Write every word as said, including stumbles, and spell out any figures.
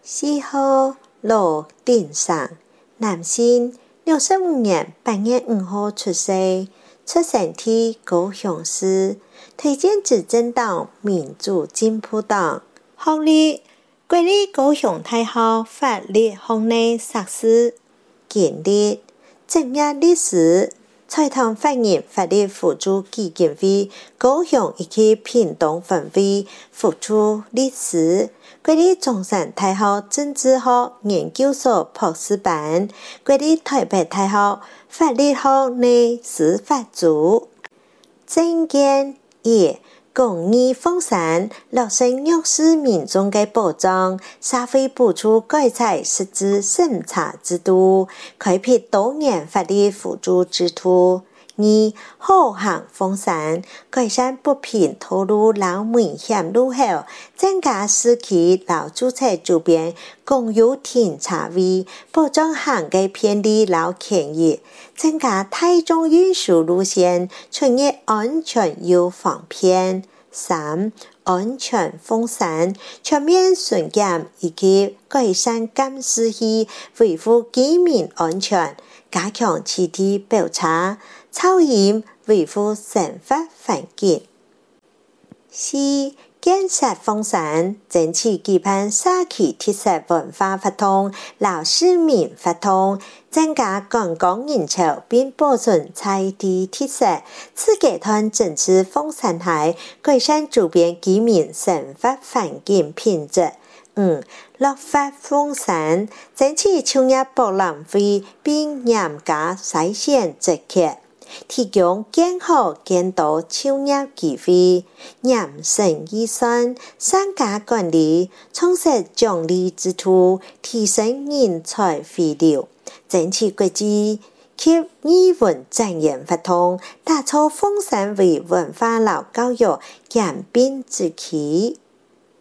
四号罗定上，男性，六十五年八月五号出生，出生地高雄市，推荐执政党民主进步党。学历，国立高雄大学法律学内硕士，经历，职业历史，财团法人法律辅助基金会高雄以及屏东分会辅助律师，国立中山大学政治学研究所博士班，国立台北大学法律学内司法组。政见一，公益奉献，落实弱势民众的保障，社会补助改采实质审查制度，开辟多元法律辅助制度。二，好行风扇，改善不平道路老危险路口，增加市区老住宅周边公有停车位，保障行嘅便利老便宜，增加大众运输路线，从而安全又方便。三，安全风扇，全面巡检以及改善监视器，维护居民安全，加强市地调查，操演维护生活环境。四，建设风扇，争取举办社区特色文化活动、老市民活动，增加观光人潮，并保存在地特色。此阶段整治风扇害，改善周边居民生活环境品质。五，落发风扇，争取创业博览会，并严格筛选职缺，提供更好更多创业机会，严审预算，商家管理，充实奖励制度，提升人才回流，争取国际及语文展演活动，打造风扇为文化老教育兼并之旗。